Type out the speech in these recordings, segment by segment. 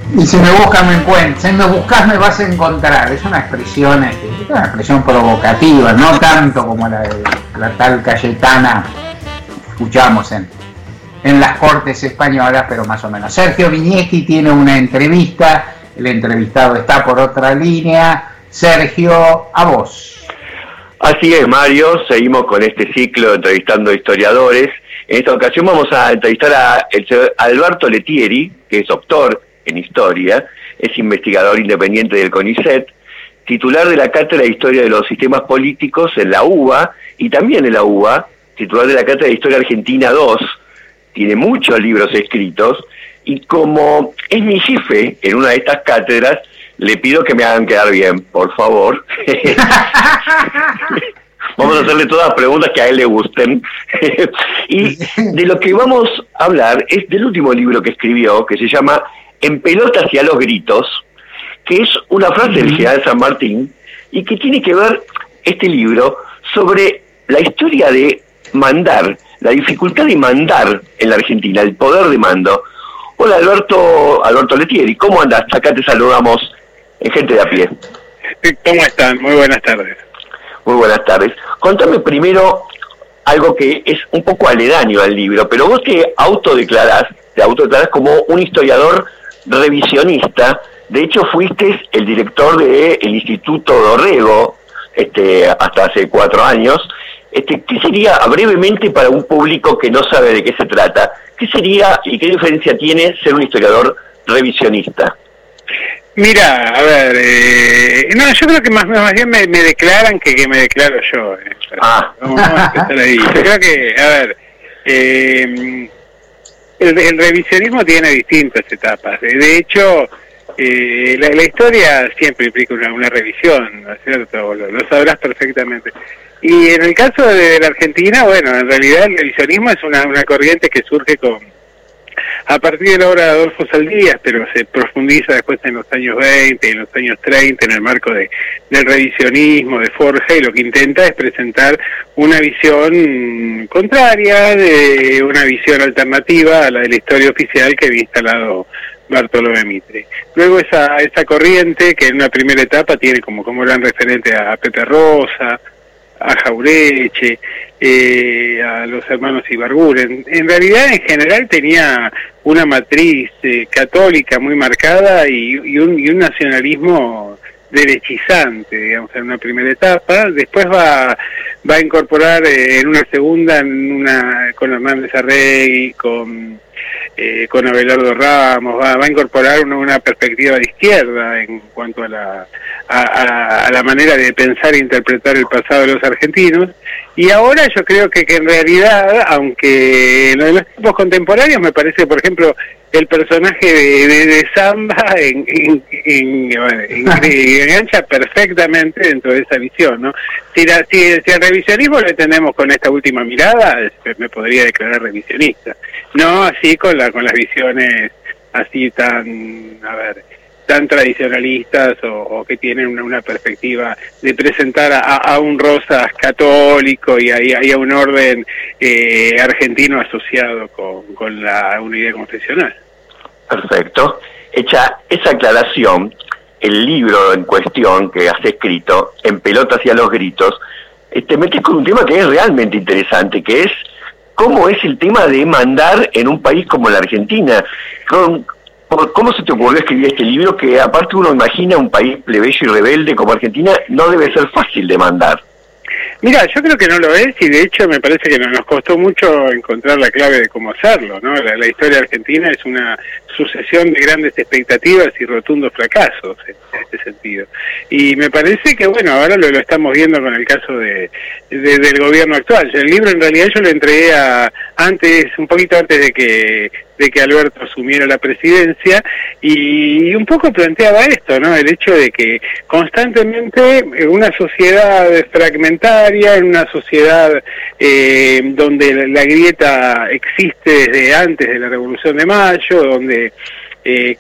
Y si me buscas me encuentras, si me buscas me vas a encontrar. Es una expresión provocativa, no tanto como la de la tal Cayetana que escuchamos en las Cortes españolas, pero más o menos. Sergio Viñetti tiene una entrevista, el entrevistado está por otra línea. Sergio, a vos. Así es, Mario, seguimos con este ciclo entrevistando historiadores. En esta ocasión vamos a entrevistar a el señor Alberto Letieri, que es doctor en historia, es investigador independiente del CONICET, titular de la Cátedra de Historia de los Sistemas Políticos en la UBA, y también en la UBA, titular de la Cátedra de Historia Argentina 2, tiene muchos libros escritos, y como es mi jefe en una de estas cátedras, le pido que me hagan quedar bien, por favor. Vamos a hacerle todas las preguntas que a él le gusten. Y de lo que vamos a hablar es del último libro que escribió, que se llama En pelotas y a los gritos, que es una frase del general San Martín, y que tiene que ver este libro sobre la historia de mandar, la dificultad de mandar en la Argentina, el poder de mando. Hola Alberto Letieri, ¿cómo andas? Acá te saludamos en Gente de a Pie. ¿Cómo están? Muy buenas tardes. Muy buenas tardes. Contame primero algo que es un poco aledaño al libro, pero vos te autodeclarás como un historiador revisionista. De hecho, fuiste el director del Instituto Dorrego hasta hace 4 años. ¿Qué sería, brevemente, para un público que no sabe de qué se trata, qué sería y qué diferencia tiene ser un historiador revisionista? Mira, a ver, no, yo creo que más bien me declaran que me declaro yo. Vamos a empezar ahí. Yo creo que, a ver, el revisionismo tiene distintas etapas. De hecho, la historia siempre implica una revisión, ¿no es cierto? Lo sabrás perfectamente. Y en el caso de la Argentina, bueno, en realidad el revisionismo es una corriente que surge a partir de la obra de Adolfo Saldías, pero se profundiza después en los años 20, en los años 30, en el marco del revisionismo, de Forja, y lo que intenta es presentar una visión contraria, de una visión alternativa a la de la historia oficial que había instalado Bartolomé Mitre. Luego esa corriente, que en una primera etapa tiene como gran referente a Pepe Rosa, a Jaureche, a los hermanos Ibarguren. En realidad, en general, tenía una matriz católica muy marcada y un nacionalismo derechizante, digamos, en una primera etapa. Después va a incorporar en una segunda, con Hernández Arregui, con Abelardo Ramos, va a incorporar una perspectiva de izquierda en cuanto a la manera de pensar e interpretar el pasado de los argentinos. Y ahora yo creo que en realidad, aunque en los tiempos contemporáneos me parece, por ejemplo, el personaje de Zamba engancha perfectamente dentro de esa visión, ¿no? Si el revisionismo lo tenemos con esta última mirada, me podría declarar revisionista. No así con las visiones así tan tradicionalistas o que tienen una perspectiva de presentar a un Rosas católico y a un orden argentino asociado con una idea confesional. Perfecto. Hecha esa aclaración, el libro en cuestión que has escrito, En pelotas y a los gritos, te metes con un tema que es realmente interesante, que es cómo es el tema de mandar en un país como la Argentina. ¿Cómo se te ocurrió escribir este libro que, aparte, uno imagina un país plebeyo y rebelde como Argentina, no debe ser fácil de mandar? Mira, yo creo que no lo es, y de hecho me parece que nos costó mucho encontrar la clave de cómo hacerlo, ¿no? La historia argentina es una sucesión de grandes expectativas y rotundos fracasos en este sentido. Y me parece que, bueno, ahora lo estamos viendo con el caso del gobierno actual. El libro en realidad yo lo entregué un poquito antes de que Alberto asumiera la presidencia, y un poco planteaba esto, ¿no? El hecho de que constantemente una sociedad fragmentaria, en una sociedad donde la grieta existe desde antes de la Revolución de Mayo, donde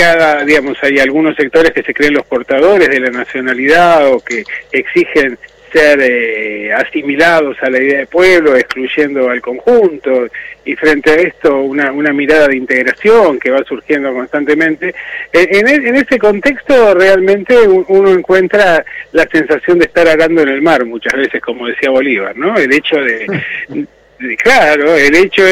hay algunos sectores que se creen los portadores de la nacionalidad o que exigen ser asimilados a la idea de pueblo, excluyendo al conjunto, y frente a esto una mirada de integración que va surgiendo constantemente. En ese contexto realmente uno encuentra la sensación de estar arando en el mar muchas veces, como decía Bolívar, ¿no? El hecho claro, el hecho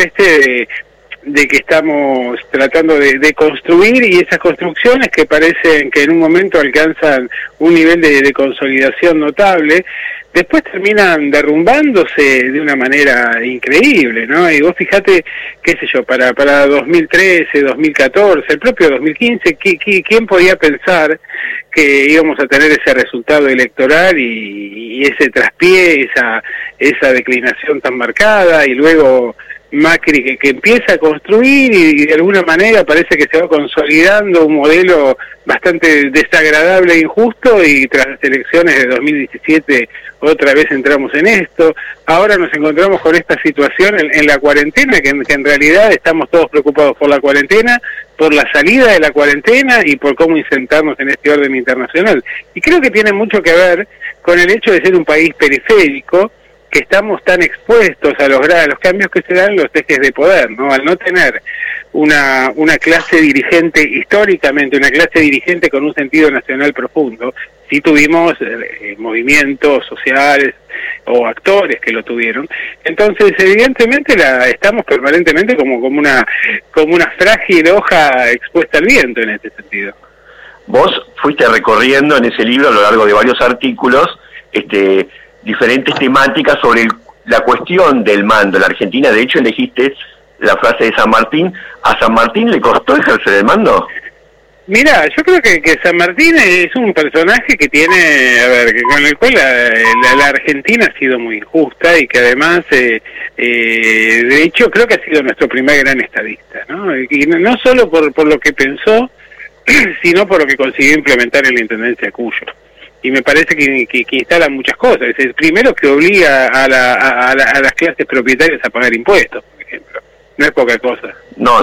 de que estamos tratando de construir, y esas construcciones que parecen que en un momento alcanzan un nivel de consolidación notable, después terminan derrumbándose de una manera increíble, ¿no? Y vos fíjate, qué sé yo, para 2013, 2014, el propio 2015, ¿quién podía pensar que íbamos a tener ese resultado electoral y ese traspié, esa declinación tan marcada, y luego Macri que empieza a construir y de alguna manera parece que se va consolidando un modelo bastante desagradable e injusto, y tras las elecciones de 2017 otra vez entramos en esto. Ahora nos encontramos con esta situación en la cuarentena, que en realidad estamos todos preocupados por la cuarentena, por la salida de la cuarentena y por cómo insertarnos en este orden internacional. Y creo que tiene mucho que ver con el hecho de ser un país periférico, que estamos tan expuestos a los cambios que se dan en los ejes de poder, ¿no? Al no tener una clase dirigente, históricamente una clase dirigente con un sentido nacional profundo, sí tuvimos movimientos sociales o actores que lo tuvieron. Entonces evidentemente estamos permanentemente como una frágil hoja expuesta al viento en este sentido. Vos fuiste recorriendo en ese libro a lo largo de varios artículos diferentes temáticas sobre la cuestión del mando. La Argentina, de hecho, elegiste la frase de San Martín. ¿A San Martín le costó ejercer el mando? Mira, yo creo que San Martín es un personaje que tiene, con el cual la Argentina ha sido muy injusta, y que además, de hecho, creo que ha sido nuestro primer gran estadista, ¿no? Y no solo por lo que pensó, sino por lo que consiguió implementar en la Intendencia de Cuyo. Y me parece que instala muchas cosas. Es el primero que obliga a las clases propietarias a pagar impuestos, por ejemplo. No es poca cosa. No.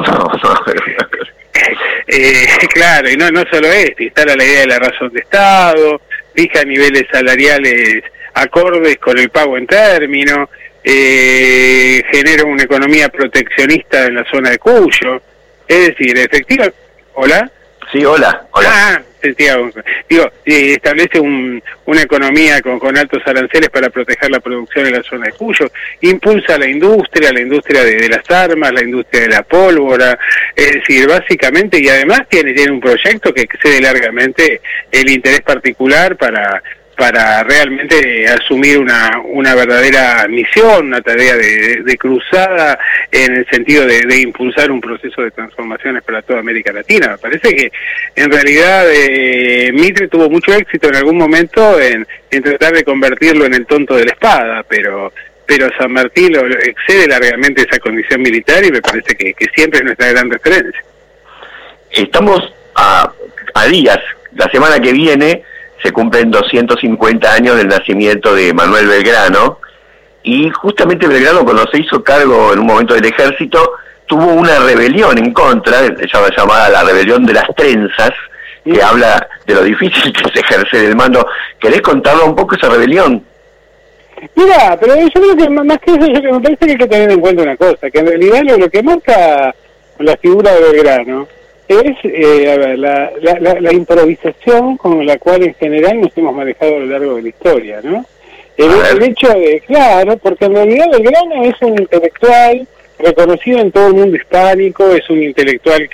Claro, y no solo esto, instala la idea de la razón de Estado, fija niveles salariales acordes con el pago en término, genera una economía proteccionista en la zona de Cuyo. Es decir, efectivamente... ¿Hola? Sí, hola. Digo, establece una economía con altos aranceles para proteger la producción en la zona de Cuyo, impulsa la industria de las armas, la industria de la pólvora, es decir, básicamente, y además tiene un proyecto que excede largamente el interés particular para realmente asumir una verdadera misión, una tarea de cruzada en el sentido de impulsar un proceso de transformaciones para toda América Latina. Me parece que en realidad Mitre tuvo mucho éxito en algún momento en tratar de convertirlo en el tonto de la espada, pero San Martín lo excede largamente esa condición militar, y me parece que siempre es nuestra gran referencia. Estamos a días, la semana que viene se cumplen 250 años del nacimiento de Manuel Belgrano, y justamente Belgrano, cuando se hizo cargo en un momento del ejército, tuvo una rebelión en contra, llamada la rebelión de las trenzas, que habla de lo difícil que es ejercer el mando. ¿Querés contarlo un poco esa rebelión? Mira, pero yo creo que más que eso, me parece que hay que tener en cuenta una cosa, que en realidad lo que marca la figura de Belgrano es la improvisación con la cual en general nos hemos manejado a lo largo de la historia, ¿no? El hecho de, claro, porque en realidad Belgrano es un intelectual reconocido en todo el mundo hispánico, es un intelectual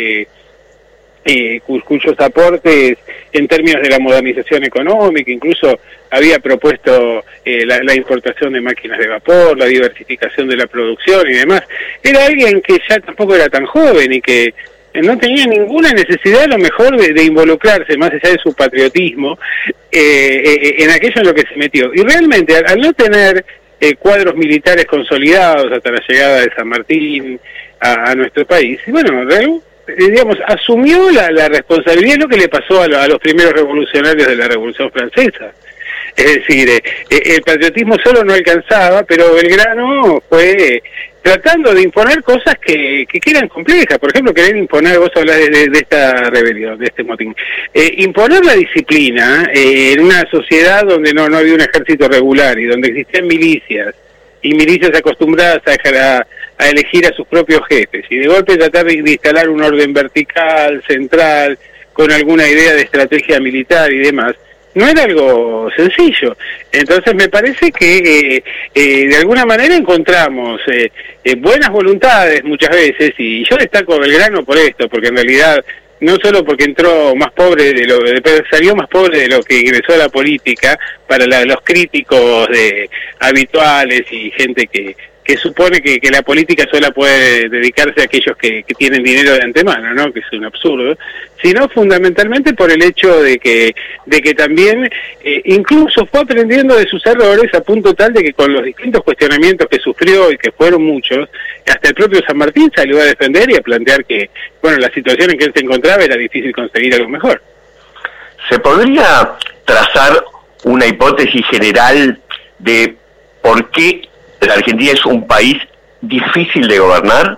cuyos aportes en términos de la modernización económica, incluso había propuesto la importación de máquinas de vapor, la diversificación de la producción y demás. Era alguien que ya tampoco era tan joven y que no tenía ninguna necesidad a lo mejor de involucrarse, más allá de su patriotismo, en aquello en lo que se metió. Y realmente, al no tener cuadros militares consolidados hasta la llegada de San Martín a nuestro país, bueno, digamos, asumió la responsabilidad de lo que le pasó a los primeros revolucionarios de la Revolución Francesa. Es decir, el patriotismo solo no alcanzaba, pero Belgrano fue tratando de imponer cosas que quedan complejas. Por ejemplo, querer imponer, vos hablás de esta rebelión, de este motín, imponer la disciplina en una sociedad donde no había un ejército regular y donde existían milicias, y milicias acostumbradas a elegir a sus propios jefes, y de golpe tratar de instalar un orden vertical, central, con alguna idea de estrategia militar y demás, no era algo sencillo. Entonces me parece que de alguna manera encontramos buenas voluntades muchas veces, y yo destaco Belgrano por esto, porque en realidad no solo porque entró más pobre salió más pobre de lo que ingresó a la política, para los críticos habituales y gente que supone que la política sola puede dedicarse a aquellos que tienen dinero de antemano, ¿no? Que es un absurdo, sino fundamentalmente por el hecho de que también incluso fue aprendiendo de sus errores, a punto tal de que con los distintos cuestionamientos que sufrió, y que fueron muchos, hasta el propio San Martín salió a defender y a plantear que, bueno, la situación en que él se encontraba era difícil conseguir algo mejor. ¿Se podría trazar una hipótesis general de por qué la Argentina es un país difícil de gobernar?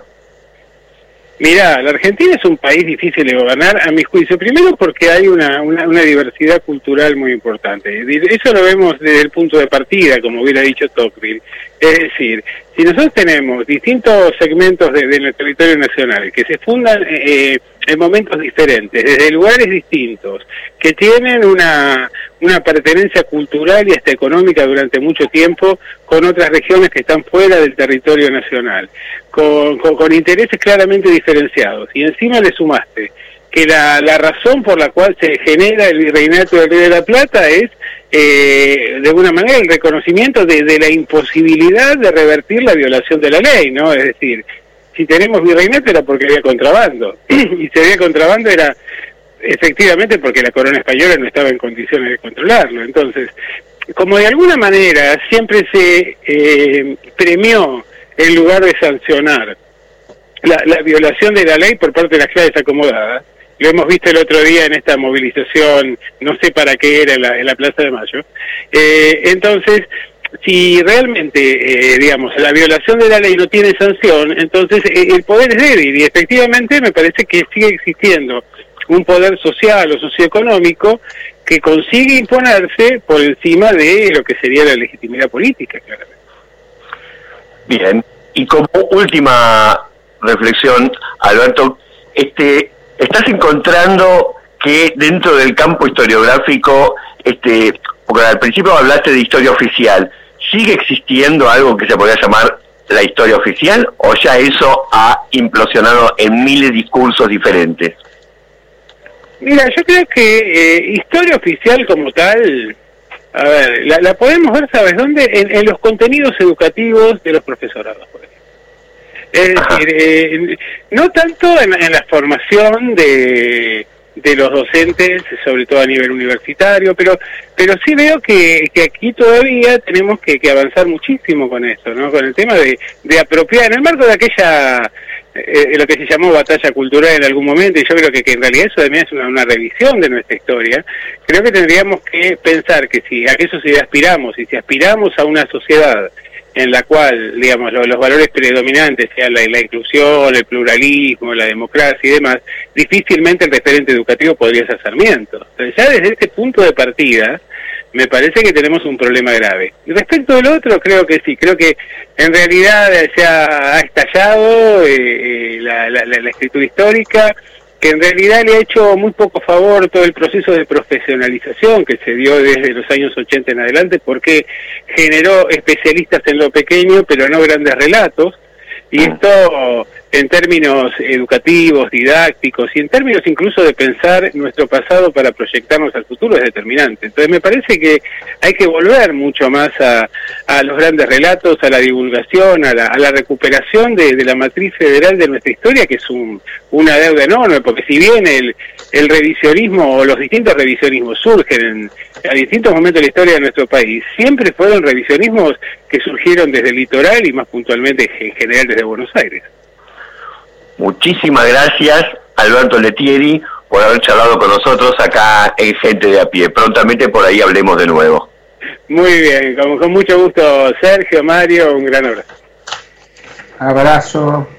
Mirá, la Argentina es un país difícil de gobernar, a mi juicio, primero porque hay una diversidad cultural muy importante. Eso lo vemos desde el punto de partida, como hubiera dicho Tocqueville. Es decir, si nosotros tenemos distintos segmentos del territorio nacional que se fundan en momentos diferentes, desde lugares distintos, que tienen una pertenencia cultural y hasta económica durante mucho tiempo con otras regiones que están fuera del territorio nacional, con intereses claramente diferenciados, y encima le sumaste que la razón por la cual se genera el virreinato del Río de la Plata es de alguna manera el reconocimiento de la imposibilidad de revertir la violación de la ley, ¿no? Es decir, si tenemos virreinato era porque había contrabando, y si había contrabando era efectivamente porque la corona española no estaba en condiciones de controlarlo. Entonces, como de alguna manera siempre se premió, en lugar de sancionar la violación de la ley por parte de las clases acomodadas, lo hemos visto el otro día en esta movilización, no sé para qué era en la Plaza de Mayo, entonces, si realmente, digamos, la violación de la ley no tiene sanción, entonces el poder es débil, y efectivamente me parece que sigue existiendo un poder social o socioeconómico que consigue imponerse por encima de lo que sería la legitimidad política, claramente. Bien, y como última reflexión, Alberto, ¿estás encontrando que dentro del campo historiográfico, porque al principio hablaste de historia oficial, sigue existiendo algo que se podría llamar la historia oficial, o ya eso ha implosionado en miles de discursos diferentes? Mira, yo creo que historia oficial como tal, a ver, la podemos ver, ¿sabes dónde? En los contenidos educativos de los profesorados, por ejemplo. Es decir, no tanto en la formación de los docentes, sobre todo a nivel universitario, pero sí veo que aquí todavía tenemos que avanzar muchísimo con esto, ¿no? Con el tema de apropiar, en el marco de aquella, lo que se llamó batalla cultural en algún momento, y yo creo que en realidad eso también es una revisión de nuestra historia. Creo que tendríamos que pensar que si a eso si aspiramos a una sociedad en la cual, digamos, los valores predominantes sean la inclusión, el pluralismo, la democracia y demás, difícilmente el referente educativo podría ser Sarmiento. Entonces, ya desde este punto de partida, me parece que tenemos un problema grave. Y respecto del otro, creo que sí, creo que en realidad se ha estallado la escritura histórica, que en realidad le ha hecho muy poco favor todo el proceso de profesionalización que se dio desde los años 80 en adelante, porque generó especialistas en lo pequeño, pero no grandes relatos, y esto en términos educativos, didácticos, y en términos incluso de pensar nuestro pasado para proyectarnos al futuro es determinante. Entonces me parece que hay que volver mucho más a los grandes relatos, a la divulgación, a la recuperación de la matriz federal de nuestra historia, que es una deuda enorme, porque si bien el revisionismo o los distintos revisionismos surgen a distintos momentos de la historia de nuestro país, siempre fueron revisionismos que surgieron desde el litoral y más puntualmente en general desde Buenos Aires. Muchísimas gracias, Alberto Letieri, por haber charlado con nosotros acá en Gente de a Pie. Prontamente por ahí hablemos de nuevo. Muy bien, con mucho gusto, Sergio, Mario, un gran abrazo. Abrazo.